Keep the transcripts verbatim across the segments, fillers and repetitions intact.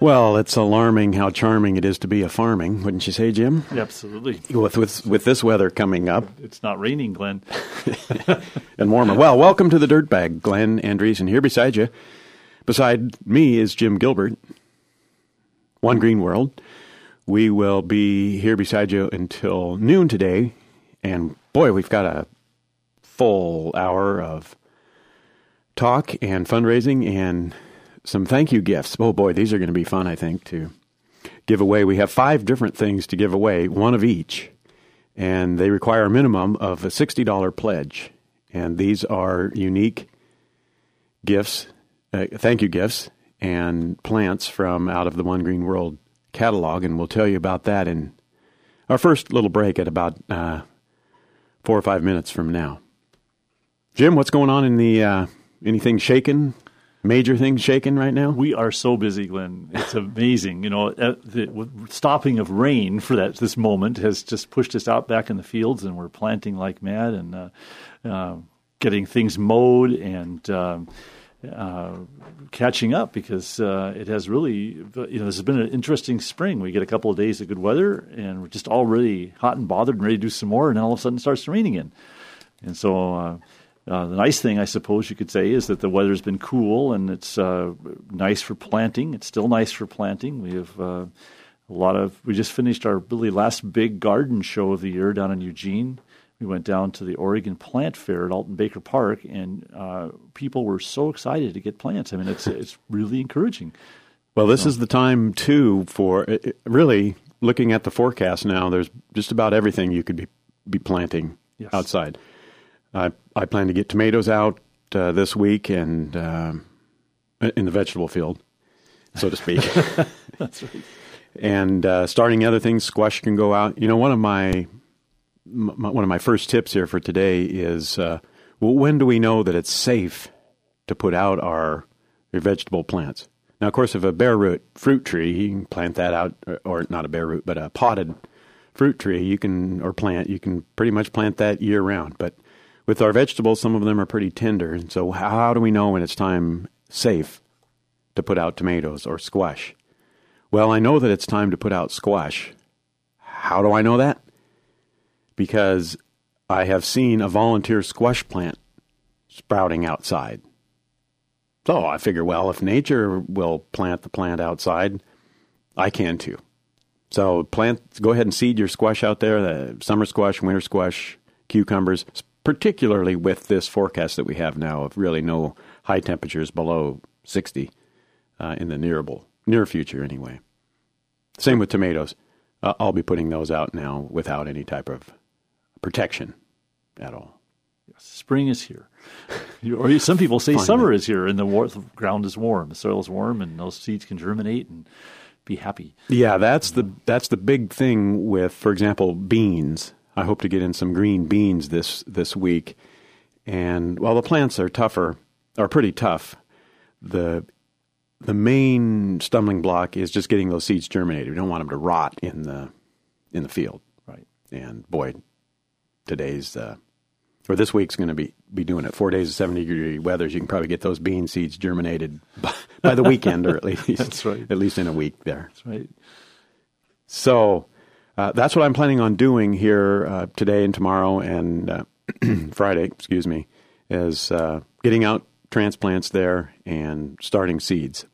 Well, it's alarming how charming it is to be a farming, wouldn't you say, Jim? Absolutely. With with with this weather coming up. It's not raining, Glenn. And warmer. Well, welcome to the Dirt Bag. Glenn Andreessen here beside you. Beside me is Jim Gilbert. One Green World. We will be here beside you until noon today. And boy, we've got a full hour of talk and fundraising and some thank you gifts. Oh boy, these are going to be fun, I think, to give away. We have five different things to give away, one of each, and they require a minimum of a sixty dollars pledge. And these are unique gifts, uh, thank you gifts, and plants from out of the One Green World catalog, and we'll tell you about that in our first little break at about uh, four or five minutes from now. Jim, what's going on in the, uh, anything shaking? Major things shaking right now? We are so busy, Glenn. It's amazing. You know, uh, the stopping of rain for that this moment has just pushed us out back in the fields, and we're planting like mad and uh, uh, getting things mowed and uh, uh, catching up because uh, it has really, you know, this has been an interesting spring. We get a couple of days of good weather, and we're just already hot and bothered and ready to do some more, and then all of a sudden it starts to rain again. And so uh, Uh, the nice thing, I suppose you could say, is that the weather's been cool and it's uh, nice for planting. It's still nice for planting. We have uh, a lot of. We just finished our really last big garden show of the year down in Eugene. We went down to the Oregon Plant Fair at Alton Baker Park, and uh, people were so excited to get plants. I mean, it's it's really encouraging. Well, this so. is the time too for uh, really looking at the forecast now. There's just about everything you could be be planting yes. outside. I I plan to get tomatoes out uh, this week and uh, in the vegetable field, so to speak. That's right. And uh, starting other things, squash can go out. You know, one of my, my one of my first tips here for today is uh, well, when do we know that it's safe to put out our, our vegetable plants? Now, of course, if a bare root fruit tree, you can plant that out, or, or not a bare root, but a potted fruit tree, you can or plant, you can pretty much plant that year round, but with our vegetables, some of them are pretty tender, and so how do we know when it's time safe to put out tomatoes or squash? Well, I know that it's time to put out squash. How do I know that? Because I have seen a volunteer squash plant sprouting outside. So I figure, well, if nature will plant the plant outside, I can too. So plant, go ahead and seed your squash out there, the summer squash, winter squash, cucumbers, particularly with this forecast that we have now of really no high temperatures below sixty uh, in the nearable, near future anyway. Same with tomatoes. Uh, I'll be putting those out now without any type of protection at all. Yes, spring is here. Or some people say Finally. Summer is here and the, war- the ground is warm, the soil is warm, and those seeds can germinate and be happy. Yeah, that's the that's the big thing with, for example, beans. I hope to get in some green beans this, this week. And while the plants are tougher, are pretty tough, the the main stumbling block is just getting those seeds germinated. We don't want them to rot in the in the field. Right. And boy, today's uh, or this week's going to be be doing it. Four days of seventy degree weathers. You can probably get those bean seeds germinated by, by the weekend, or at least That's right. At least in a week there. That's right. So. Uh, that's what I'm planning on doing here uh, today and tomorrow and uh, Friday, excuse me, is uh, getting out transplants there and starting seeds.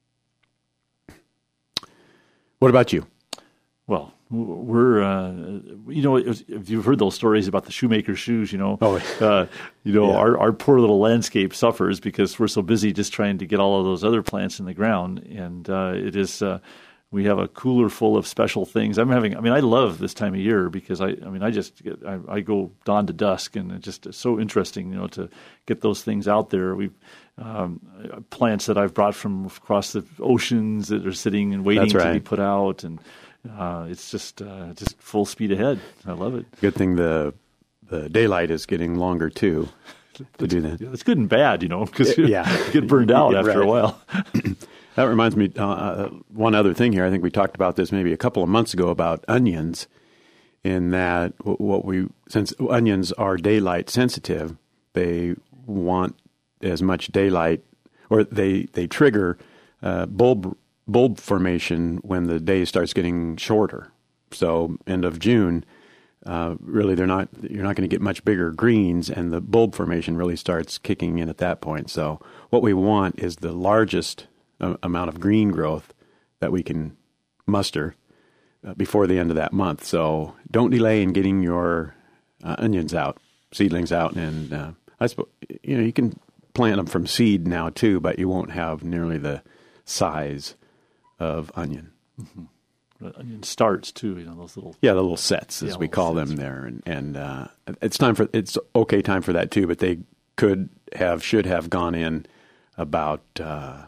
What about you? Well, we're, uh, you know, if you've heard those stories about the shoemaker's shoes, you know, oh, uh, you know, yeah. our, our poor little landscape suffers because we're so busy just trying to get all of those other plants in the ground. And uh, it is... Uh, We have a cooler full of special things. I'm having, I mean, I love this time of year because I, I mean, I just, get, I, I go dawn to dusk, and it's just so interesting, you know, to get those things out there. We've um, plants that I've brought from across the oceans that are sitting and waiting right. to be put out, and uh, it's just, uh, just full speed ahead. I love it. Good thing the the daylight is getting longer too to do that. It's good and bad, you know, because yeah. you get burned out after right. a while. That reminds me, uh, one other thing here. I think we talked about this maybe a couple of months ago about onions, in that what we, since onions are daylight sensitive, they want as much daylight, or they, they trigger uh, bulb bulb formation when the day starts getting shorter. So end of June, uh, really they're not you're not going to get much bigger greens, and the bulb formation really starts kicking in at that point. So what we want is the largest uh, amount of green growth that we can muster uh, before the end of that month. So don't delay in getting your uh, onions out, seedlings out, and uh, I suppose you know you can plant them from seed now too, but you won't have nearly the size of onion. Mm-hmm. Onion starts too, you know, those little yeah, the little sets as yeah, we call sets. them there, and and uh, it's time for it's okay time for that too. But they could have should have gone in about uh,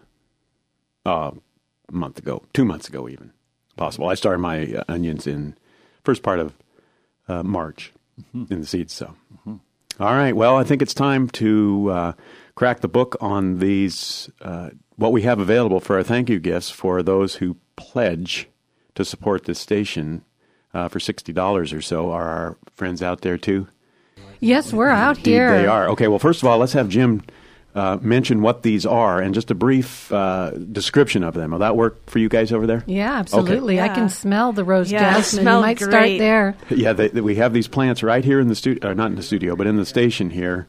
uh, a month ago, two months ago, even possible. I started my uh, onions in first part of uh, March mm-hmm. in the seeds. So, mm-hmm. All right. Well, I think it's time to uh, crack the book on these uh, what we have available for our thank you gifts for those who pledge to support this station uh, for sixty dollars or so. Are our friends out there too? Yes, we're out Indeed here. They are. Okay, well, first of all, let's have Jim uh, mention what these are and just a brief uh, description of them. Will that work for you guys over there? Yeah, absolutely. Okay. I can smell the rose Yeah, jasmine. smell You might great. start there. Yeah, they, they, we have these plants right here in the studio, uh, not in the studio, but in the station here,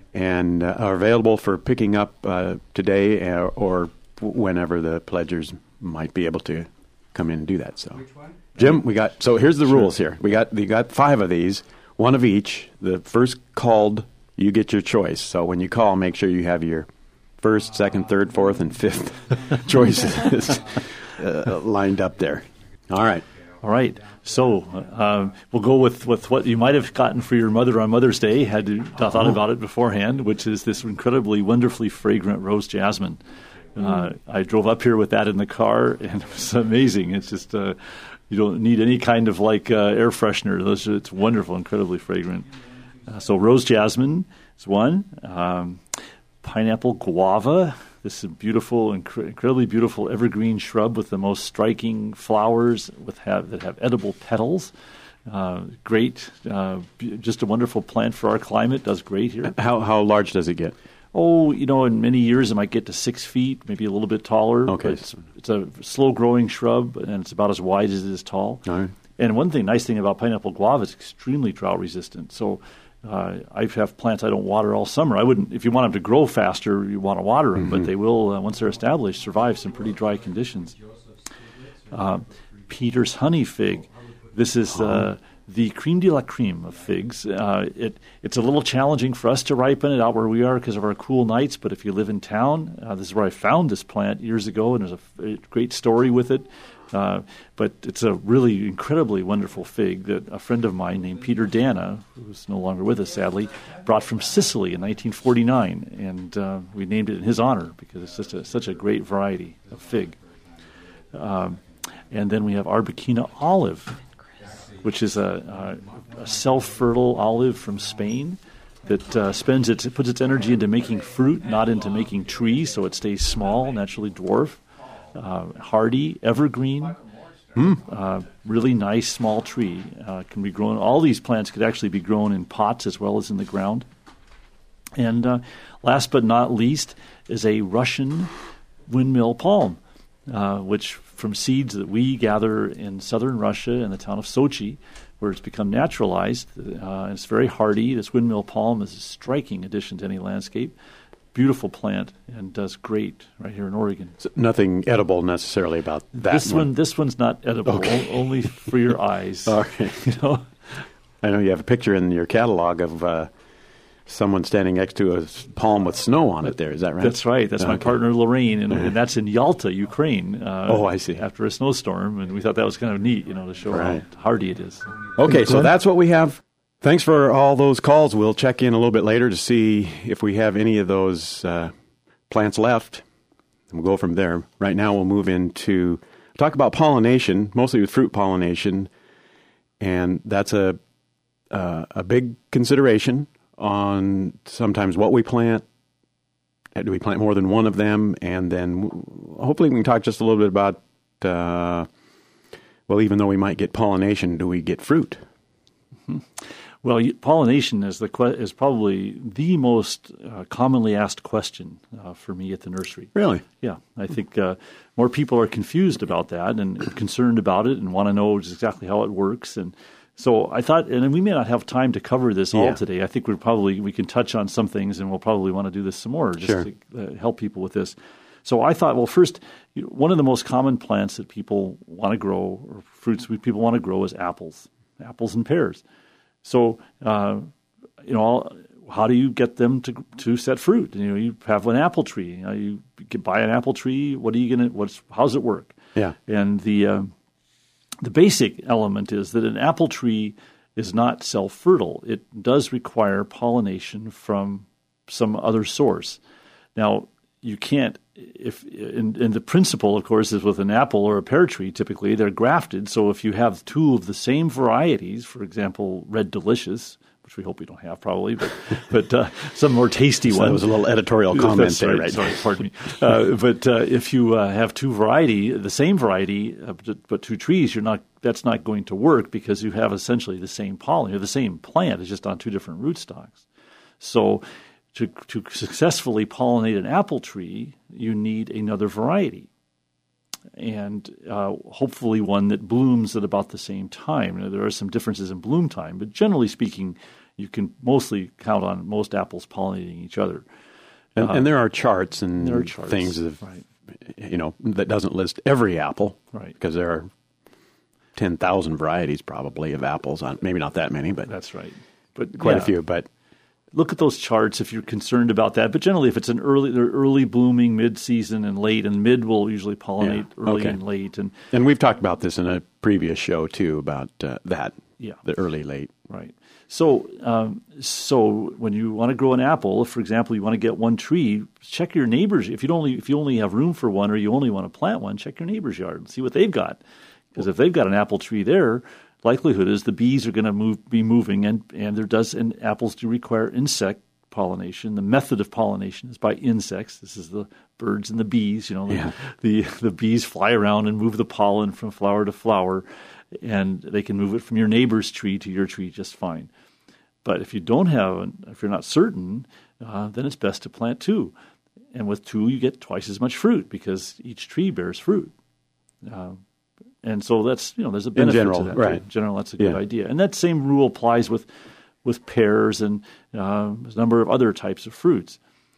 and uh, are available for picking up uh, today or, or whenever the pledgers might be able to come in and do that. So, Jim, we got. So here's the Sure. rules here. We got we got five of these, one of each. The first called, you get your choice. So when you call, make sure you have your first, second, third, fourth, and fifth choices uh, lined up there. All right. All right. So uh, we'll go with, with what you might have gotten for your mother on Mother's Day, had you thought about it beforehand, which is this incredibly, wonderfully fragrant rose jasmine. Uh, I drove up here with that in the car, and it was amazing. It's just uh, you don't need any kind of like uh, air freshener. Those are, it's wonderful, incredibly fragrant. Uh, so rose jasmine is one. Um, pineapple guava. This is a beautiful, incre- incredibly beautiful evergreen shrub with the most striking flowers with have, that have edible petals. Uh, great, uh, b- just a wonderful plant for our climate. Does great here. How how large does it get? Oh, you know, in many years it might get to six feet, maybe a little bit taller. Okay. But it's, it's a slow-growing shrub, and it's about as wide as it is tall. All right. And one thing, nice thing about pineapple guava, it's extremely drought-resistant. So uh, I have plants I don't water all summer. I wouldn't, if you want them to grow faster, you want to water them, mm-hmm. but they will, uh, once they're established, survive some pretty dry conditions. Uh, Peter's honey fig. This is uh, the creme de la creme of figs. Uh, it it's a little challenging for us to ripen it out where we are because of our cool nights. But if you live in town, uh, this is where I found this plant years ago, and there's a, a great story with it. Uh, but it's a really incredibly wonderful fig that a friend of mine named Peter Dana, who's no longer with us sadly, brought from Sicily in nineteen forty-nine, and uh, we named it in his honor because it's just a, such a great variety of fig. Um, and then we have Arbequina olive, which is a, a, a self-fertile olive from Spain that uh, spends its it puts its energy into making fruit, not into making trees, so it stays small, naturally dwarf, uh, hardy, evergreen, mm. uh, really nice small tree. Uh, can be grown. All these plants could actually be grown in pots as well as in the ground. And uh, last but not least is a Russian windmill palm, uh, which from seeds that we gather in southern Russia in the town of Sochi, where it's become naturalized. Uh, it's very hardy. This windmill palm is a striking addition to any landscape. Beautiful plant and does great right here in Oregon. So nothing edible necessarily about that This one. one, this one's not edible. Okay. o- only for your eyes. All right. You know. I know you have a picture in your catalog of uh, someone standing next to a palm with snow on it there. Is that right? That's right. That's my Okay. partner, Lorraine, and, and that's in Yalta, Ukraine. Uh, Oh, I see. After a snowstorm, and we thought that was kind of neat, you know, to show Right. how hardy it is. Okay, so that's what we have. Thanks for all those calls. We'll check in a little bit later to see if we have any of those uh, plants left. And we'll go from there. Right now we'll move into talk about pollination, mostly with fruit pollination. And that's a uh, a big consideration on sometimes what we plant. Do we plant more than one of them? And then hopefully we can talk just a little bit about, uh, well, even though we might get pollination, do we get fruit? Well, pollination is the que- is probably the most uh, commonly asked question uh, for me at the nursery. Really? Yeah, I think uh, more people are confused about that and concerned about it and want to know just exactly how it works. And so I thought, and we may not have time to cover this all Yeah. today. I think we probably we can touch on some things, and we'll probably want to do this some more just Sure. to uh, help people with this. So I thought, well, first, you know, one of the most common plants that people want to grow, or fruits we- people want to grow, is apples, apples and pears. So, uh, you know, how do you get them to to set fruit? You know, you have an apple tree. You know, you can buy an apple tree. What are you gonna? What's how's it work? Yeah. And the uh, the basic element is that an apple tree is not self-fertile. It does require pollination from some other source. Now, you can't. If and, and the principle, of course, is with an apple or a pear tree. Typically, they're grafted. So if you have two of the same varieties, for example, Red Delicious, which we hope we don't have probably, but but uh, some more tasty So ones. that was a little editorial comment That's there, right. right? Sorry, pardon me. Uh, but uh, if you uh, have two variety, the same variety, uh, but, but two trees, you're not. That's not going to work because you have essentially the same pollen. You have the same plant. It's just on two different rootstocks. So to to successfully pollinate an apple tree, you need another variety, and uh, hopefully one that blooms at about the same time. Now, there are some differences in bloom time, but generally speaking, you can mostly count on most apples pollinating each other. And, Uh, and there are charts and there are charts, things of, right. you know, that doesn't list every apple, Right. Because there are ten thousand varieties probably of apples on, maybe not that many, but That's right. But quite yeah, a few. But look at those charts if you're concerned about that. But generally, if it's an early, they're early blooming, mid-season, and late, and mid will usually pollinate Yeah, early okay. and late. And and we've talked about this in a previous show too about uh, that, Yeah. the early late. Right. So, um, so when you want to grow an apple, if, for example, you want to get one tree, check your neighbor's. If you only if you only have room for one, or you only want to plant one, check your neighbor's yard and see what they've got. Because if they've got an apple tree there, likelihood is the bees are going to move, be moving, and and there does and apples do require insect pollination. The method of pollination is by insects. This is the birds and the bees. You know, the, Yeah. the the bees fly around and move the pollen from flower to flower, and they can move it from your neighbor's tree to your tree just fine. But if you don't have, if you're not certain, uh, then it's best to plant two. And with two, you get twice as much fruit because each tree bears fruit. Uh, and so that's, you know, there's a benefit general, to that. right. Too. In general, that's a good Yeah. idea. And that same rule applies with, with pears and uh, a number of other types of fruits.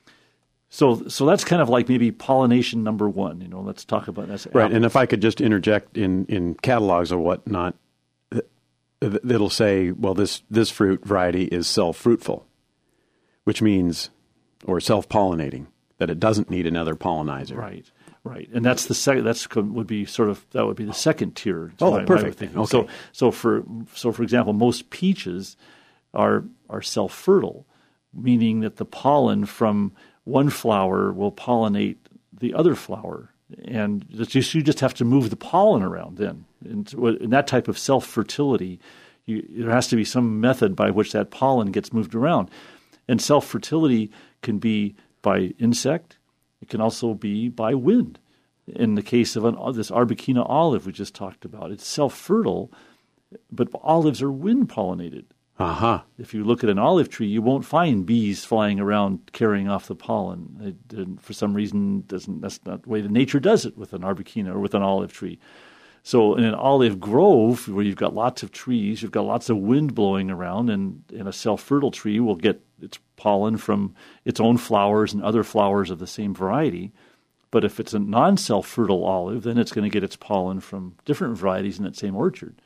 So, so that's kind of like maybe pollination number one. You know, let's talk about that. Right. And if I could just interject in, in catalogs or whatnot, th- th- it'll say, well, this, this fruit variety is self-fruitful, which means, or self-pollinating, that it doesn't need another pollinizer. Right, right, and that's the second. That's would be sort of that would be the second tier. Oh, my- my perfect. thinking. Okay. So, so for so for example, most peaches are are self-fertile, meaning that the pollen from one flower will pollinate the other flower, and it's just, you just have to move the pollen around. Then, and in that type of self-fertility, you, there has to be some method by which that pollen gets moved around, and self-fertility can be by insect. It can also be by wind. In the case of an, this Arbequina olive we just talked about, it's self-fertile, but olives are wind-pollinated. Uh-huh. If you look at an olive tree, you won't find bees flying around carrying off the pollen. It, it, for some reason, doesn't that's not the way that nature does it with an Arbequina or with an olive tree. So in an olive grove where you've got lots of trees, you've got lots of wind blowing around, and, and a self-fertile tree will get its pollen from its own flowers and other flowers of the same variety. But if it's a non-self-fertile olive, then it's going to get its pollen from different varieties in that same orchard.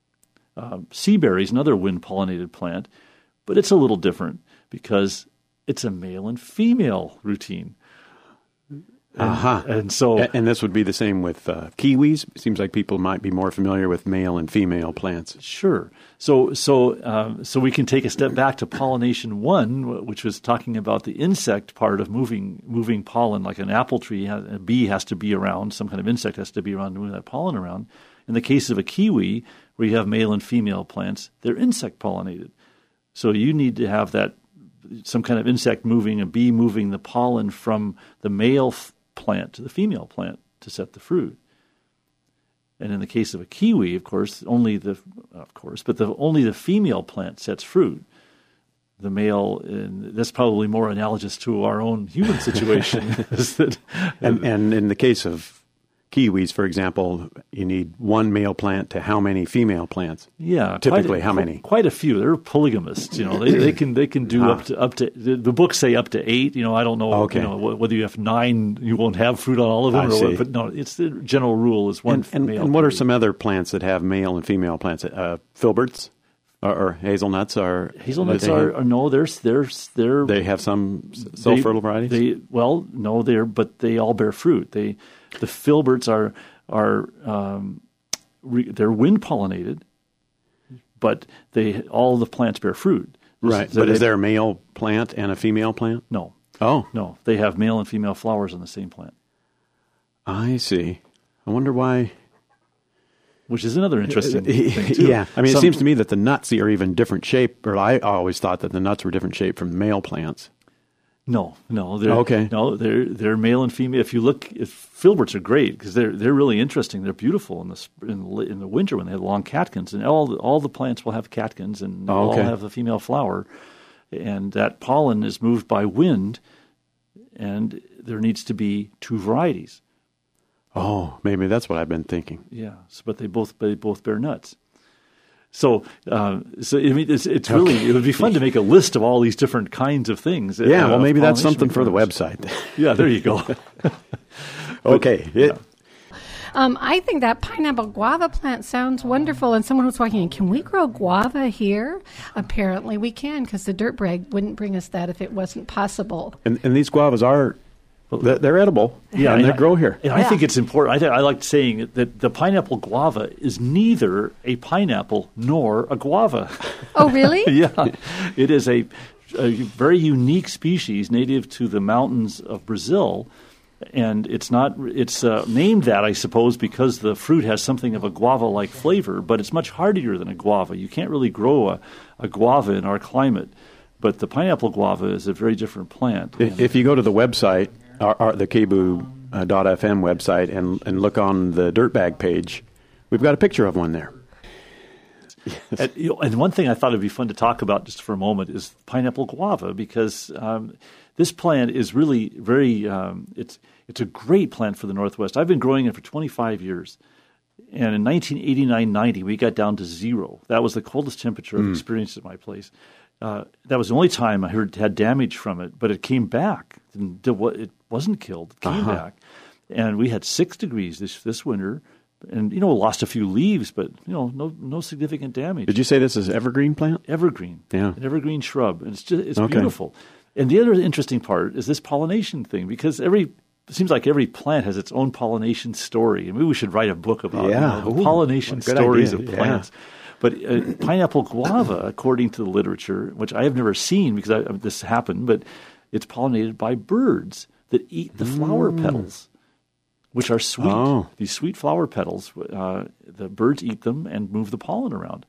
Uh, sea berry is another wind-pollinated plant, but it's a little different because it's a male and female routine. And, Uh-huh. and so, A- And this would be the same with uh, kiwis. It seems like people might be more familiar with male and female plants. sure. So, so, um, so we can take a step back to pollination one, which was talking about the insect part of moving moving pollen. Like an apple tree, has, a bee has to be around, some kind of insect has to be around to move that pollen around. In the case of a kiwi, where you have male and female plants, they're insect pollinated. So you need to have that some kind of insect moving, a bee moving the pollen from the male f- plant to the female plant to set the fruit. And in the case of a kiwi, of course, only the of course, but the only the female plant sets fruit. The male, and that's probably more analogous to our own human situation. is that, and, and in the case of kiwis, for example, you need one male plant to how many female plants? Yeah, typically a, how many? Quite a few. They're polygamists. You know, they, they can they can do ah. up to up to the, the books say up to eight. You know, I don't know. Okay. You know, whether you have nine, you won't have fruit on all of them. I or see. what, but no, it's the general rule is one And, and, male. and what are some other plants that have male and female plants? Uh, filberts or, or hazelnuts are hazelnuts they, are, are no. There's there's they're they have some self-fertile varieties. They well no, they're but they all bear fruit. They the filberts are. are um, re, they're wind pollinated, but they all the plants bear fruit. Right, So but they, is there a male plant and a female plant? no? Oh, No, they have male and female flowers on the same plant, I see. I wonder why. which is another interesting thing too. Yeah, I mean, Some- it seems to me that the nuts are even different shape. Or I always thought that the nuts were different shape from male plants. No, no, they're Okay. no, they're they're male and female. If you look, if filberts are great because they're they're really interesting. They're beautiful in the sp- in the, in the winter when they have long catkins, and all the, all the plants will have catkins, and Oh, okay. all have the female flower, and that pollen is moved by wind, and there needs to be two varieties. Oh, maybe that's what I've been thinking. Yeah, so, but they both they both bear nuts. So, uh, so I mean, it's, it's really Okay. it would be fun to make a list of all these different kinds of things. Yeah, uh, well, of maybe that's pollination something for the requirements. website. Yeah, there you go. Okay. It, Um, I think that pineapple guava plant sounds wonderful. And someone was walking in, can we grow guava here? Apparently we can, because the dirt bag wouldn't bring us that if it wasn't possible. and, and these guavas are, they're, they're edible, Yeah, and they I- grow here. And I Yeah. think it's important. I, th- I like saying that the pineapple guava is neither a pineapple nor a guava. Oh, really? Yeah, it is a, a very unique species native to the mountains of Brazil. And it's not. It's uh, named that, I suppose, because the fruit has something of a guava-like flavor, but it's much hardier than a guava. You can't really grow a, a guava in our climate, but the pineapple guava is a very different plant. If, if you go to the website, our, our, the K B U dot F M website, and, and look on the Dirtbag page, we've got a picture of one there. And, you know, and one thing I thought it'd be fun to talk about just for a moment is pineapple guava, because um, this plant is really very. Um, it's it's a great plant for the Northwest. I've been growing it for twenty-five years, and in nineteen eighty-nine ninety we got down to zero. That was the coldest temperature I've experienced at my place. Uh, that was the only time I heard had damage from it, but it came back. And it wasn't killed. It came Uh-huh. back, and we had six degrees this this winter. And, you know, lost a few leaves, but, you know, no no significant damage. Did you say this is evergreen plant? Evergreen. Yeah. An evergreen shrub. And it's just it's Okay. beautiful. And the other interesting part is this pollination thing, because every it seems like every plant has its own pollination story. And maybe we should write a book about Yeah. you know, the Ooh, pollination what a good stories idea. of Yeah. plants. But uh, pineapple guava, according to the literature, which I have never seen because I, this happened, but it's pollinated by birds that eat the flower petals, which are sweet. Oh. These sweet flower petals, uh, the birds eat them and move the pollen around.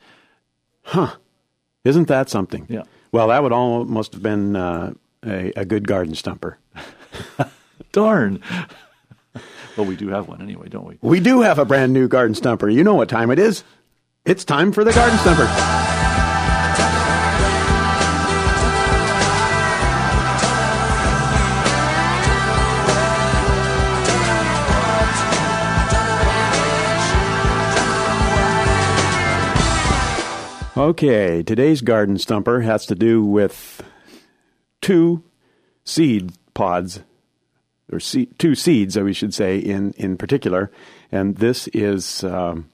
Isn't that something? Yeah. Well, that would almost have been uh, a, a good garden stumper. Darn. Well, we do have one anyway, don't we? We do have a brand new garden stumper. You know what time it is. It's time for the garden stumper. Okay, today's garden stumper has to do with two seed pods, or seed, two seeds, we should say, in, in particular. And this is um,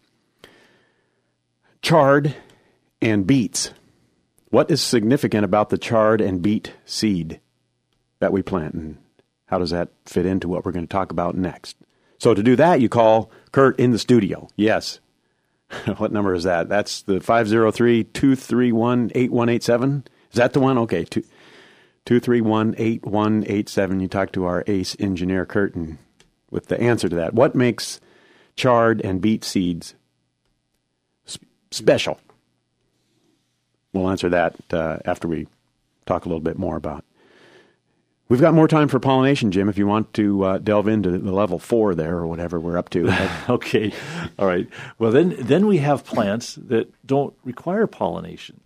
chard and beets. What is significant about the chard and beet seed that we plant, and how does that fit into what we're going to talk about next? So to do that, you call Kurt in the studio. Yes. What number is that? That's the five oh three, two three one, eight one eight seven. Is that the one? Okay, two, two three one, eight one eight seven. You talk to our ace engineer, Kurt, and with the answer to that. What makes chard and beet seeds sp- special? We'll answer that uh, after we talk a little bit more about We've got more time for pollination, Jim, if you want to uh, delve into the level four there or whatever we're up to. Okay. All right. Well, then then we have plants that don't require pollination.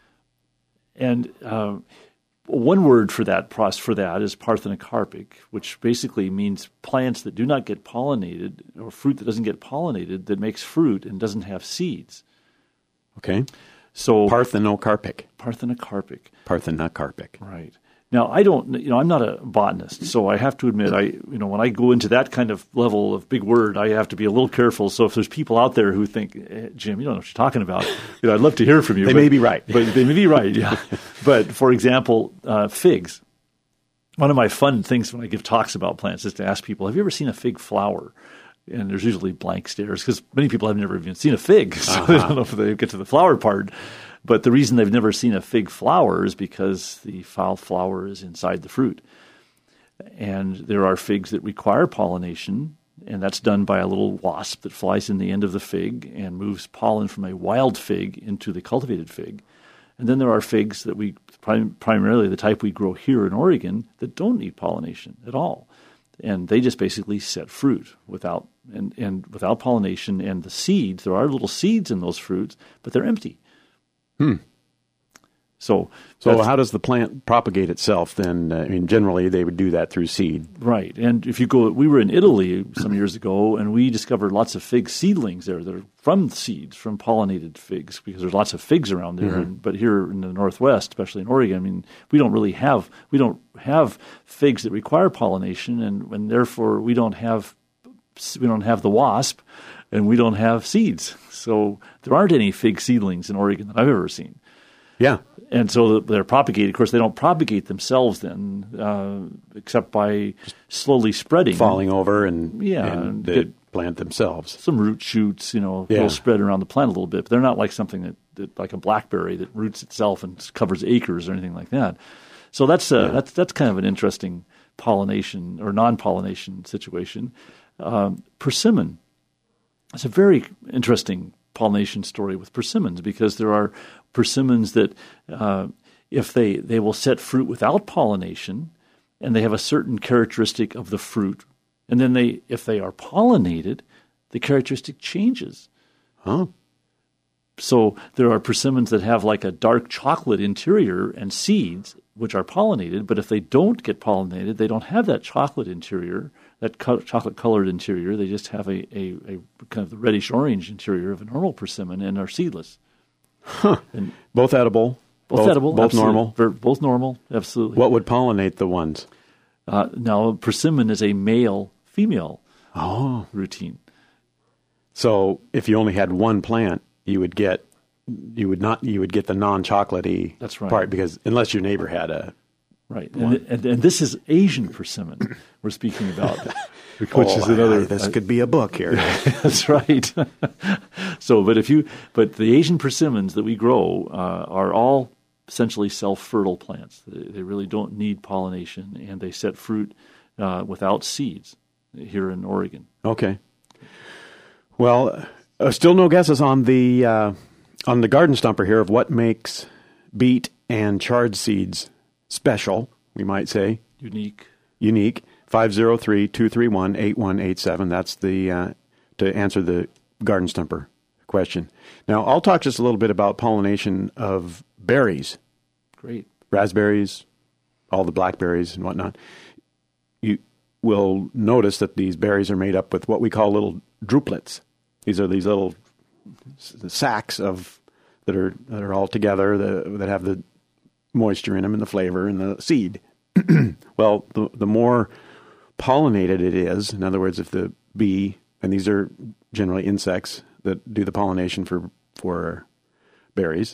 And uh, one word for that for that is parthenocarpic, which basically means plants that do not get pollinated, or fruit that doesn't get pollinated that makes fruit and doesn't have seeds. Okay. So parthenocarpic. Parthenocarpic. Parthenocarpic. Right. Now, I don't, you know, I'm not a botanist, so I have to admit, I, you know, when I go into that kind of level of big word, I have to be a little careful. So if there's people out there who think, eh, Jim, you don't know what you're talking about, you know, I'd love to hear from you. They but, may be right. But they may be right, yeah. But for example, uh, figs. One of my fun things when I give talks about plants is to ask people, have you ever seen a fig flower? And there's usually blank stares because many people have never even seen a fig, so uh-huh. they don't know if they get to the flower part. But the reason they've never seen a fig flower is because the flower is inside the fruit. And there are figs that require pollination, and that's done by a little wasp that flies in the end of the fig and moves pollen from a wild fig into the cultivated fig. And then there are figs that we, prim- primarily the type we grow here in Oregon, that don't need pollination at all. And they just basically set fruit without and, and without pollination. And the seeds, there are little seeds in those fruits, but they're empty. Hmm. So, so how does the plant propagate itself then? Uh, I mean, generally they would do that through seed. Right. And if you go, we were in Italy some years ago, and we discovered lots of fig seedlings there that are from seeds, from pollinated figs, because there's lots of figs around there. Mm-hmm. And, but here in the Northwest, especially in Oregon, I mean, we don't really have, we don't have figs that require pollination, and, and therefore we don't have, we don't have the wasp, and we don't have seeds. So there aren't any fig seedlings in Oregon that I've ever seen. Yeah. And so they're propagated. Of course, they don't propagate themselves then, uh, except by slowly spreading. Falling over and, yeah, and the plant themselves. Some root shoots, you know, yeah. will spread around the plant a little bit. But they're not like something that, that like a blackberry that roots itself and covers acres or anything like that. So that's, uh, yeah. that's, that's kind of an interesting pollination or non-pollination situation. Um, persimmon. It's a very interesting pollination story with persimmons because there are persimmons that uh, if they, they will set fruit without pollination and they have a certain characteristic of the fruit, and then they if they are pollinated, the characteristic changes. Huh. So there are persimmons that have like a dark chocolate interior and seeds which are pollinated, but if they don't get pollinated, they don't have that chocolate interior, that co- chocolate-colored interior. They just have a, a, a kind of the reddish-orange interior of a normal persimmon and are seedless. Huh. And both edible? Both, both edible. Both absolutely. normal? Ver- both normal, absolutely. What would pollinate the ones? Uh, now, persimmon is a male-female oh. routine. So if you only had one plant, you would get you would not you would get the non-chocolatey That's right. part because unless your neighbor had a right and, and and this is Asian persimmon we're speaking about, which oh, is another. This uh, could be a book here. That's right. So, but if you but the Asian persimmons that we grow uh, are all essentially self-fertile plants. They, they really don't need pollination, and they set fruit uh, without seeds here in Oregon. Okay. Well, uh, still no guesses on the uh, on the garden stumper here of what makes beet and chard seeds special, we might say. Unique. Unique. five oh three, two three one, eight one eight seven. That's the uh, to answer the garden stumper question. Now, I'll talk just a little bit about pollination of berries. Great. Raspberries, all the blackberries and whatnot. You will notice that these berries are made up with what we call little drupelets. These are these little sacks of that are that are all together that, that have the moisture in them and the flavor and the seed. Well, the the more pollinated it is, in other words, if the bee, and these are generally insects that do the pollination for for berries,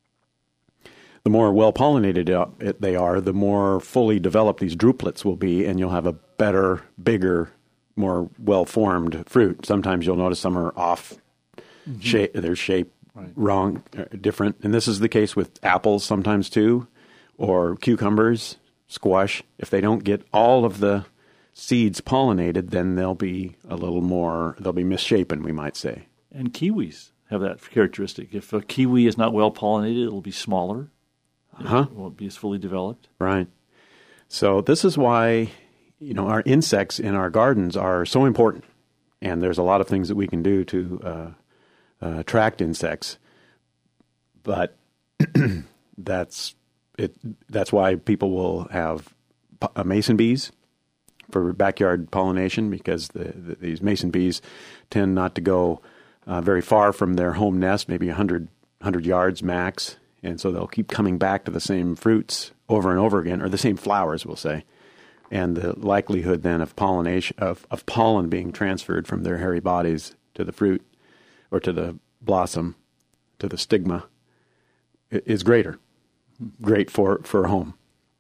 the more well pollinated they are, the more fully developed these drupelets will be, and you'll have a better, bigger, more well-formed fruit. Sometimes you'll notice some are off mm-hmm. shape, their shape right. wrong, different. And this is the case with apples sometimes too, or cucumbers, squash. If they don't get all of the seeds pollinated, then they'll be a little more, they'll be misshapen, we might say. And kiwis have that characteristic. If a kiwi is not well pollinated, it'll be smaller. Huh? It won't be as fully developed. Right. So this is why, you know, our insects in our gardens are so important. And there's a lot of things that we can do to uh, uh, attract insects. But that's it. That's why people will have uh, mason bees for backyard pollination, because the, the, these mason bees tend not to go uh, very far from their home nest, maybe one hundred, one hundred yards max. And so they'll keep coming back to the same fruits over and over again, or the same flowers, we'll say. And the likelihood then of pollination of, of pollen being transferred from their hairy bodies to the fruit or to the blossom, to the stigma, is greater. Great for, for home.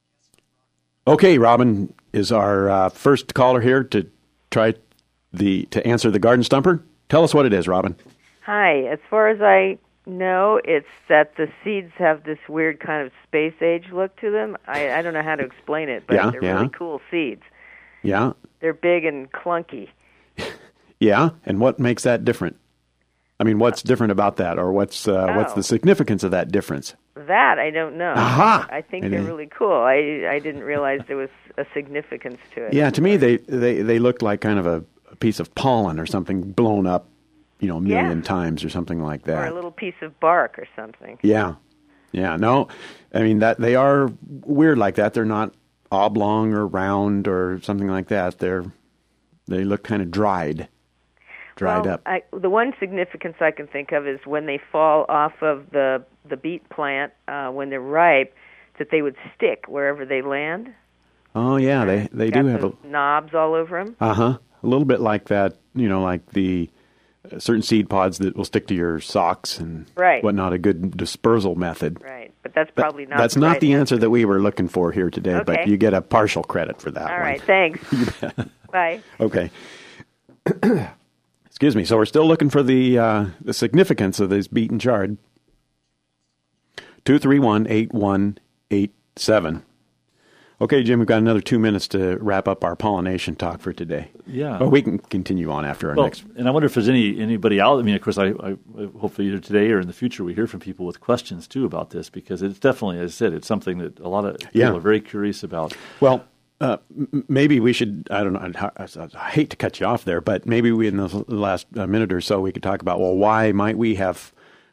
Okay, Robin is our uh, first caller here to try the to answer the garden stumper. Tell us what it is, Robin. Hi. As far as I know, it's that the seeds have this weird kind of space age look to them. I, I don't know how to explain it, but yeah, they're yeah. really cool seeds. Yeah. They're big and clunky. Yeah, and what makes that different? I mean, what's different about that, or what's uh, oh. what's the significance of that difference? That I don't know. Aha! I think And they're they- really cool. I I didn't realize there was a significance to it. Yeah, to me, they, they, they look like kind of a, a piece of pollen or something blown up, you know, a million Yeah. times or something like Or that. a little piece of bark or something. Yeah, yeah. No, I mean that they are weird like that. They're not oblong or round or something like that. They're they look kind of dried, dried well, up. I, the one significance I can think of is when they fall off of the the beet plant uh, when they're ripe, that they would stick wherever they land. Oh yeah, they they Got do have a those knobs all over them. uh huh a little bit like that. You know, like the uh, certain seed pods that will stick to your socks and Right. whatnot. A good dispersal method. Right, but that's That- probably not. That's the not right the answer that we were looking for here today, but Okay. you get a partial credit for that All one. right, thanks. Bye. Okay. Excuse me. So we're still looking for the uh, the significance of this beet and chard. two three one, eight one eight seven. Okay, Jim, we've got another two minutes to wrap up our pollination talk for today. Yeah. But we can continue on after our Well, next. and I wonder if there's any anybody out. I mean, of course, I, I hopefully either today or in the future we hear from people with questions too about this, because it's definitely, as I said, it's something that a lot of people Yeah. are very curious about. Well, uh, m- maybe we should, I don't know, I, I, I hate to cut you off there, but maybe we, in the last uh, minute or so, we could talk about, well, why might we have,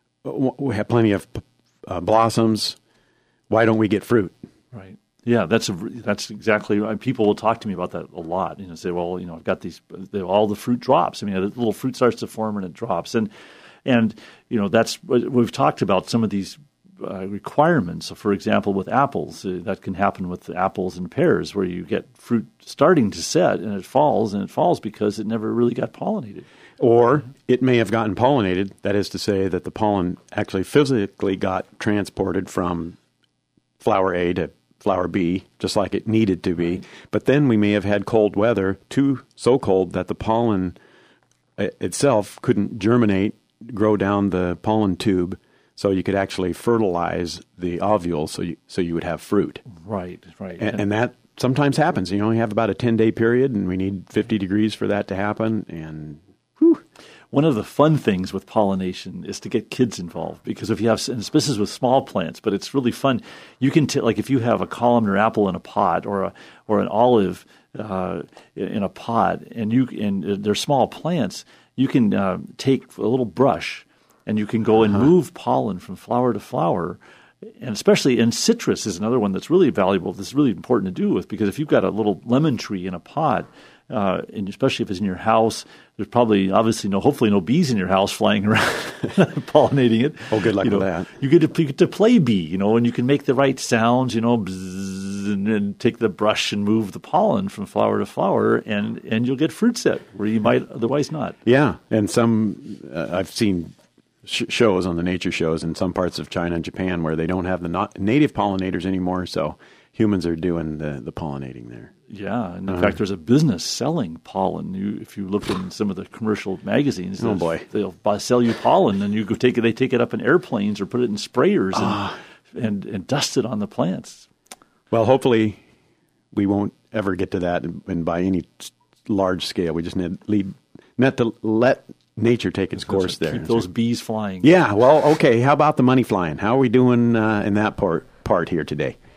we have plenty of uh, blossoms? Why don't we get fruit? Right. Yeah, that's a, that's exactly. People will talk to me about that a lot. You know, say, well, you know, I've got these. All the fruit drops. I mean, the little fruit starts to form and it drops, and and you know, that's we've talked about some of these uh, requirements. So, for example, with apples, uh, that can happen with the apples and pears, where you get fruit starting to set and it falls, and it falls because it never really got pollinated. Or it may have gotten pollinated. That is to say that the pollen actually physically got transported from flower A to flower B, just like it needed to be. But then we may have had cold weather, too so cold that the pollen uh, itself couldn't germinate, grow down the pollen tube, so you could actually fertilize the ovule, so you, so you would have fruit. Right, right. And, and that sometimes happens. You only have about a ten-day period, and we need fifty degrees for that to happen, and whew. One of the fun things with pollination is to get kids involved, because if you have, and this is with small plants, but it's really fun. You can t- like if you have a columnar apple in a pot, or a or an olive uh, in a pot, and you and they're small plants, you can uh, take a little brush and you can go and Uh-huh. move pollen from flower to flower. And especially in citrus is another one that's really valuable. That's really important to do with, because if you've got a little lemon tree in a pot, uh, and especially if it's in your house, there's probably obviously no, hopefully no bees in your house flying around pollinating it. Oh, good luck you know, with that. You get, to, you get to play bee, you know, and you can make the right sounds, you know, bzzz, and then take the brush and move the pollen from flower to flower, and, and you'll get fruit set where you might otherwise not. Yeah, and some uh, I've seen sh- shows on the nature shows in some parts of China and Japan where they don't have the not- native pollinators anymore, so humans are doing the, the pollinating there. Yeah, and in Uh-huh. fact, there's a business selling pollen. You, if you look in some of the commercial magazines, Oh, they'll- boy. they'll buy, sell you pollen, and you go take it. They take it up in airplanes or put it in sprayers and, Ah. and and dust it on the plants. Well, hopefully we won't ever get to that, and, and by any s- large scale. We just need lead, net to let nature take its course there. Keep those bees flying. Yeah, well, okay. How about the money flying? How are we doing uh, in that part part here today?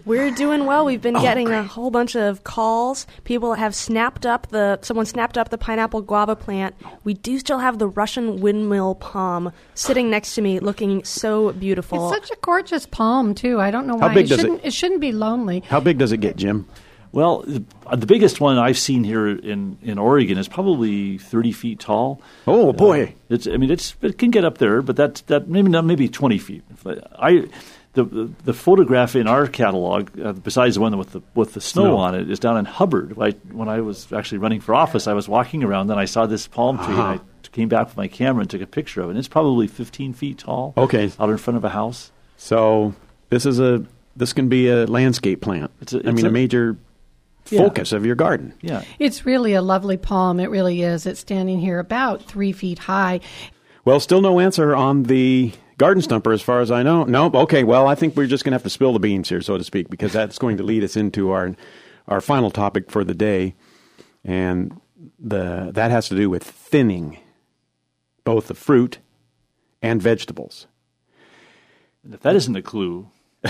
We're doing well. We've been Oh, getting great. a whole bunch of calls. People have snapped up the, someone snapped up the pineapple guava plant. We do still have the Russian windmill palm sitting next to me looking so beautiful. It's such a gorgeous palm, too. I don't know why. How big it does it- shouldn't, it shouldn't be lonely. How big does it get, Jim? Well, the, the biggest one I've seen here in, in Oregon is probably thirty feet tall. Oh, boy. Uh, it's I mean it's it can get up there, but that's that maybe not maybe twenty feet. I the the, the photograph in our catalog, uh, besides the one with the with the snow Snow. on it, is down in Hubbard. I, when I was actually running for office, I was walking around, then I saw this palm tree, Uh-huh. and I came back with my camera and took a picture of it. And it's probably fifteen feet tall. Okay. out in front of a house. So this is a this can be a landscape plant. It's a- I it's mean, a, a- major Yeah. focus of your garden. Yeah. It's really a lovely palm. It really is. It's standing here about three feet high. Well, still no answer on the garden stumper as far as I know. Nope. Okay, well, I think we're just going to have to spill the beans here, so to speak, because that's going to lead us into our our final topic for the day. And the that has to do with thinning both the fruit and vegetables. And if that isn't a clue,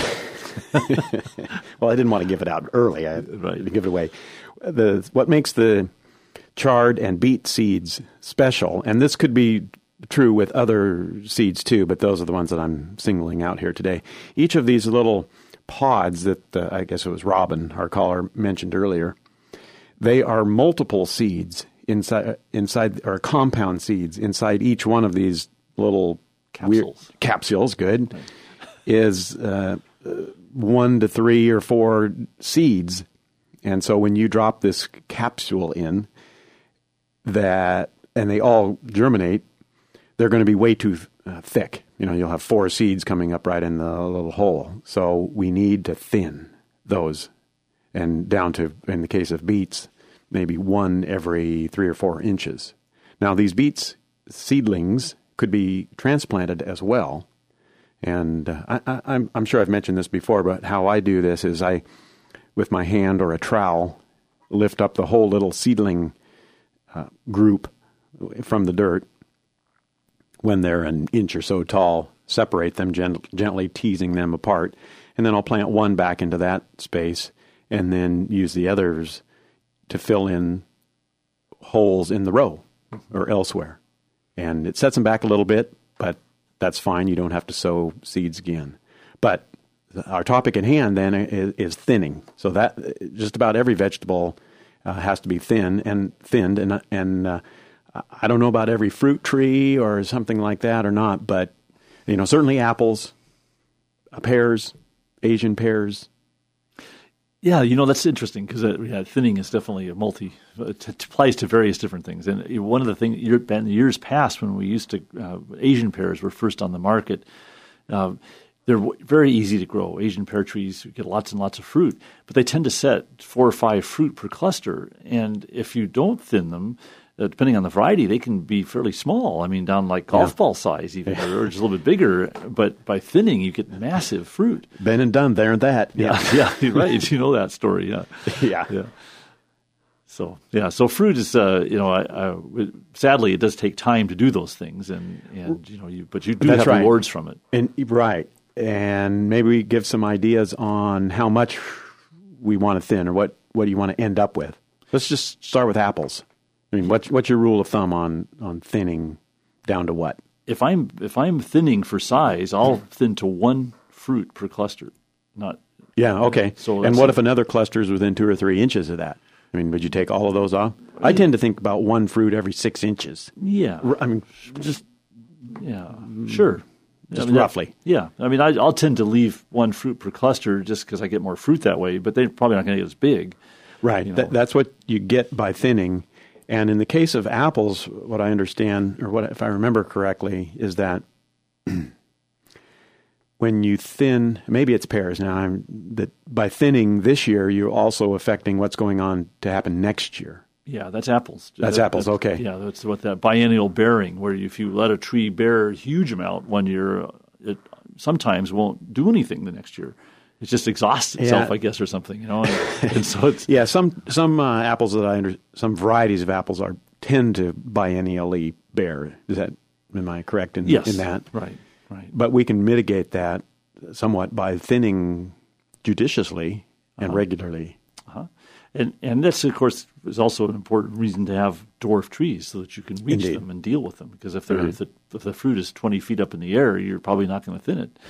Well, I didn't want to give it out early. I Right. to give it away. The what makes the chard and beet seeds special, and this could be true with other seeds too, but those are the ones that I'm singling out here today. Each of these little pods that uh, I guess it was Robin, our caller, mentioned earlier, they are multiple seeds inside inside or compound seeds inside each one of these little weird- Capsules. capsules. Good is. Uh, one to three or four seeds. And so when you drop this capsule in, that and they all germinate, they're going to be way too uh, thick. You know, you'll have four seeds coming up right in the little hole. So we need to thin those, and down to, in the case of beets, maybe one every three or four inches. Now, these beets seedlings could be transplanted as well. And uh, I, I, I'm, I'm sure I've mentioned this before, but how I do this is I, with my hand or a trowel, lift up the whole little seedling uh, group from the dirt when they're an inch or so tall, separate them, gent- gently teasing them apart, and then I'll plant one back into that space and then use the others to fill in holes in the row or elsewhere. And it sets them back a little bit, but that's fine. You don't have to sow seeds again. But our topic at hand then is, is thinning. So that just about every vegetable uh, has to be thin and thinned. And and uh, I don't know about every fruit tree or something like that or not, but you know certainly apples, uh, pears, Asian pears. yeah, you know, that's interesting because uh, yeah, thinning is definitely a multi, it applies to various different things. And one of the things, in years past when we used to, uh, Asian pears were first on the market, uh, they're w- very easy to grow. Asian pear trees get lots and lots of fruit, but they tend to set four or five fruit per cluster. And if you don't thin them, uh, depending on the variety, they can be fairly small. I mean, down like golf Yeah. ball size even, or just a little bit bigger. But by thinning, you get massive fruit. Been and done there and that. Yeah, yeah, you're right. You know that story, yeah. Yeah. Yeah. So yeah, so fruit is uh, you know, I, I, it- sadly, it does take time to do those things, and, and you know, you but you do That's have right. rewards from it. And right. And maybe we give some ideas on how much we want to thin or what, what do you want to end up with. Let's just start with apples. I mean, what's, what's your rule of thumb on, on thinning down to what? If I'm if I'm thinning for size, I'll thin to one fruit per cluster, not Yeah, okay. So and that's what a- if another cluster is within two or three inches of that? I mean, would you take all of those off? I tend to think about one fruit every six inches. yeah, R- I mean, just yeah, sure. Just I mean, that- roughly. yeah. I mean, I, I'll tend to leave one fruit per cluster just because I get more fruit that way, but they're probably not going to get as big. right. You know. That, that's what you get by thinning. And in the case of apples, what I understand, or what if I remember correctly, is that when you thin, maybe it's pears now, I'm, that by thinning this year, you're also affecting what's going on to happen next year. Yeah, that's apples. That's apples, okay. Yeah, that's what that biennial bearing, where if you let a tree bear a huge amount one year, it sometimes won't do anything the next year. It just exhausts itself, Yeah. I guess, or something, you know. And, and so it's Yeah, some some uh, apples that I under, some varieties of apples are tend to biennially bear. Is that am I correct in yes, in that? right, right. But we can mitigate that somewhat by thinning judiciously and Uh-huh. regularly. Uh-huh. And and this, of course, is also an important reason to have dwarf trees so that you can reach Indeed. them and deal with them. Because if, they're, Mhm. if, the, if the fruit is twenty feet up in the air, you're probably not going to thin it.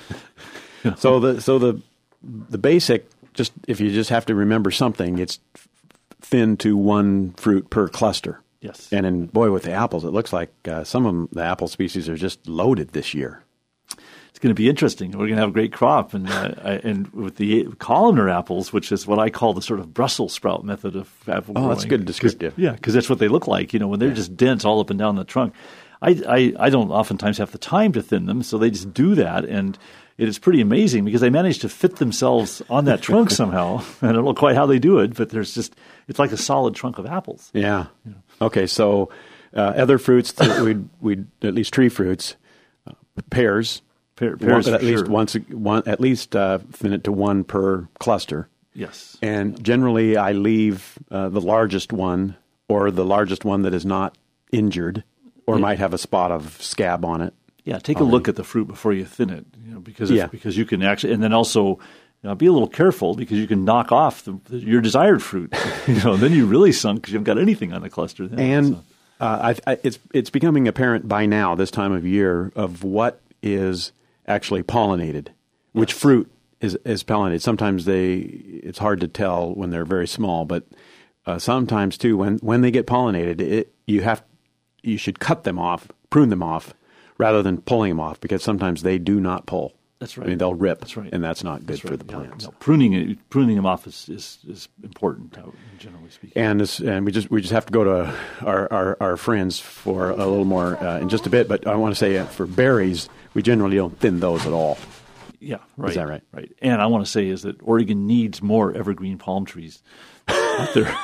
So the so the the basic, just if you just have to remember something, it's thin to one fruit per cluster. Yes. And then, boy, with the apples, it looks like uh, some of them, the apple species are just loaded this year. It's going to be interesting. We're going to have a great crop, and uh, I- and with the columnar apples, which is what I call the sort of Brussels sprout method of apple Oh, growing. that's good descriptive. Yeah, because that's what they look like. You know, when they're just dense all up and down the trunk. I, I I don't oftentimes have the time to thin them, so they just do that, and it is pretty amazing because they manage to fit themselves on that trunk somehow. I don't know quite how they do it, but there's just it's like a solid trunk of apples. Yeah. Okay, so uh, other fruits, that we'd, we'd, at least tree fruits, uh, pears, Pear, pears one, at for least sure. once, a- one, at least uh, thin it to one per cluster. Yes. And generally, I leave uh, the largest one, or the largest one that is not injured, or Yeah. might have a spot of scab on it. Yeah, take a look at the fruit before you thin it, you know, because if, Yeah. because you can actually, and then also you know, be a little careful because you can knock off the, the, your desired fruit. you know, then you really sunk because you haven't got anything on the cluster. Then, And so. uh, I, I, it's it's becoming apparent by now, this time of year, of what is actually pollinated, which fruit is is pollinated. Sometimes they it's hard to tell when they're very small, but uh, sometimes too when when they get pollinated, it you have you should cut them off, prune them off, rather than pulling them off, because sometimes they do not pull. That's right. I mean, they'll rip. That's right. And that's not good That's for right. the Yeah, plants. no, pruning it, pruning them off is is, is important, uh, generally speaking. And this, and we just we just have to go to our, our, our friends for a little more uh, in just a bit. But I want to say uh, for berries, we generally don't thin those at all. Yeah, right. that right? Right. And I want to say is that Oregon needs more evergreen palm trees out there.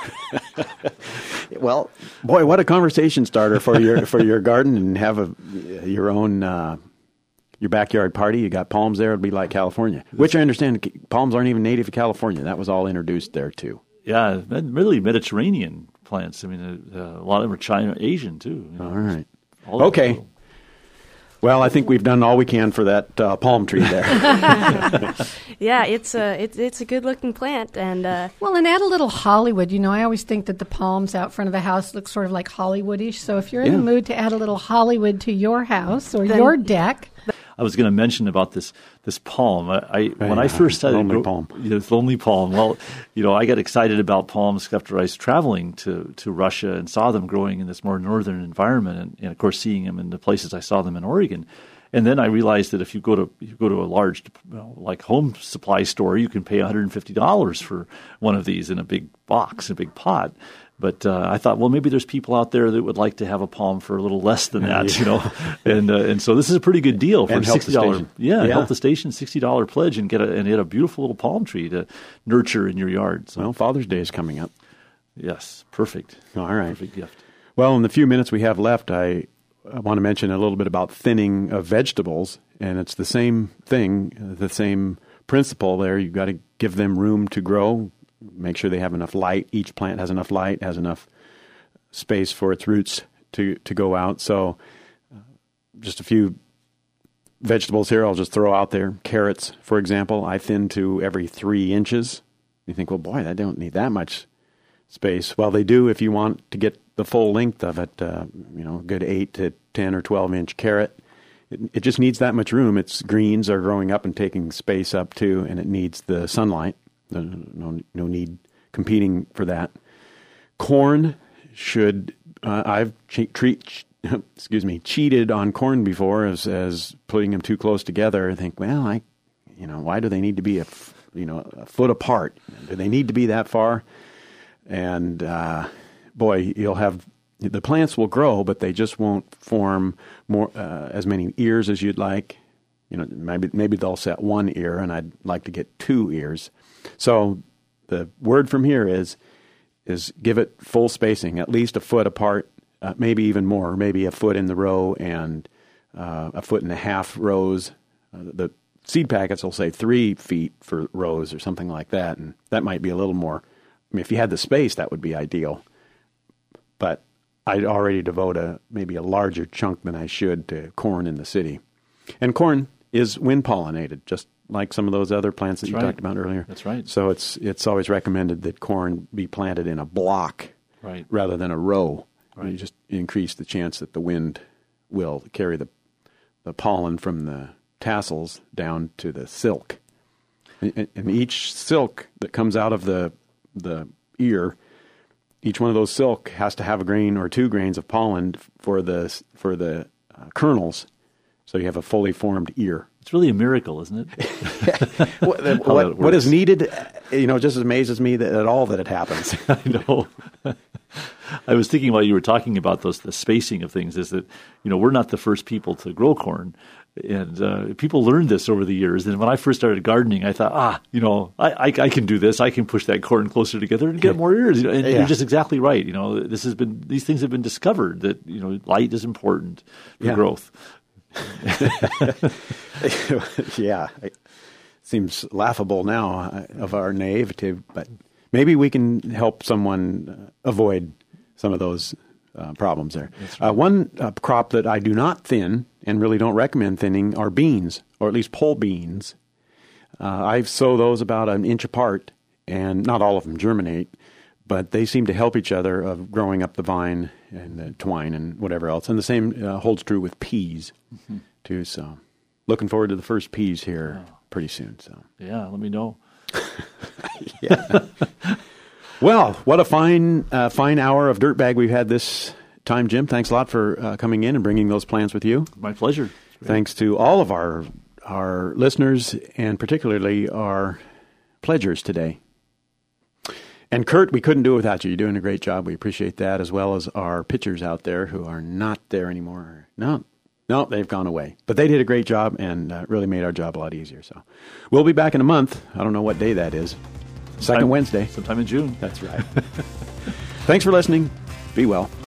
Well, boy, what a conversation starter for your for your garden, and have a your own uh, your backyard party. You got palms there; it'd be like California, which I understand palms aren't even native to California. That was all introduced there too. Yeah, really Mediterranean plants. I mean, uh, a lot of them are China, Asian too. you know. All right. All over the Okay. world. Well, I think we've done all we can for that uh, palm tree there. Yeah, it's a it's it's a good looking plant, and uh, Well, and add a little Hollywood. You know, I always think that the palms out front of the house look sort of like Hollywoodish. So if you're in Yeah. the mood to add a little Hollywood to your house or Then- your deck, I was going to mention about this this palm. I, I when I yeah, first started lonely grow- palm. you know, it's lonely palm. Well, you know, I got excited about palms after I was traveling to, to Russia and saw them growing in this more northern environment, and, and of course seeing them in the places I saw them in Oregon. And then I realized that if you go to you go to a large, you know, like home supply store, you can pay one hundred fifty dollars for one of these in a big box, a big pot. But uh, I thought, well, maybe there's people out there that would like to have a palm for a little less than that, you know. And uh, and so this is a pretty good deal for And help the sixty dollars. station. Yeah, Yeah. help the station, sixty dollars pledge, and get a and get a beautiful little palm tree to nurture in your yard. So Well, Father's Day is coming up. yes, perfect. All right. Perfect gift. Well, in the few minutes we have left, I, I want to mention a little bit about thinning of vegetables, and it's the same thing, uh, the same principle there. You've got to give them room to grow, make sure they have enough light. Each plant has enough light, has enough space for its roots to, to go out. So uh, just a few vegetables here I'll just throw out there. Carrots, for example, I thin to every three inches. You think, well, boy, I don't need that much space. Well, they do if you want to get the full length of it, uh, you know, a good eight to ten or twelve inch carrot. It, it just needs that much room. Its greens are growing up and taking space up too, and it needs the sunlight. No, no need competing for that. Corn should, uh, I've che- treat, excuse me, cheated on corn before as, as putting them too close together. I think, well, I, you know, why do they need to be a, f- you know, a foot apart? Do they need to be that far? And uh, boy, you'll have the plants will grow, but they just won't form more uh, as many ears as you'd like. You know, maybe maybe they'll set one ear, and I'd like to get two ears. So the word from here is is give it full spacing, at least a foot apart, uh, maybe even more, maybe a foot in the row and uh, a foot and a half rows. Uh, the seed packets will say three feet for rows or something like that, and that might be a little more. I mean, if you had the space, that would be ideal. But I'd already devote a maybe a larger chunk than I should to corn in the city. And corn is wind pollinated, just like some of those other plants that That's you right. talked about earlier. That's right. So it's it's always recommended that corn be planted in a block Right. rather than a row. Right. You just increase the chance that the wind will carry the the pollen from the tassels down to the silk. And, and each silk that comes out of the the ear, each one of those silk has to have a grain or two grains of pollen for the for the uh, kernels. So you have a fully formed ear. It's really a miracle, isn't it? what, How what, that what is works. needed, you know, just amazes me that at all that it happens. I know. I was thinking while you were talking about those, the spacing of things, is that, you know, we're not the first people to grow corn. And uh, people learned this over the years. And when I first started gardening, I thought, ah, you know, I, I, I can do this. I can push that corn closer together and get more ears. You know, and Yeah. you're just exactly right. You know, this has been, these things have been discovered that, you know, light is important for Yeah. growth. Yeah, it seems laughable now uh, of our naivety, but maybe we can help someone uh, avoid some of those uh, problems there. Uh, one uh, crop that I do not thin and really don't recommend thinning are beans, or at least pole beans. Uh, I sow those about an inch apart, and not all of them germinate, but they seem to help each other of growing up the vine and the twine and whatever else. And the same uh, holds true with peas, mm-hmm. too. So looking forward to the first peas here oh. pretty soon. So yeah, let me know. yeah. Well, what a fine, uh, fine hour of Dirtbag we've had this time, Jim. Thanks a lot for uh, coming in and bringing those plans with you. My pleasure. Thanks to all of our our listeners and particularly our pledgers today. And Kurt, we couldn't do it without you. You're doing a great job. We appreciate that, as well as our pitchers out there who are not there anymore. No, no, they've gone away. But they did a great job and uh, really made our job a lot easier. So we'll be back in a month. I don't know what day that is. Second Sometime, Wednesday. Sometime in June. That's right. Thanks for listening. Be well.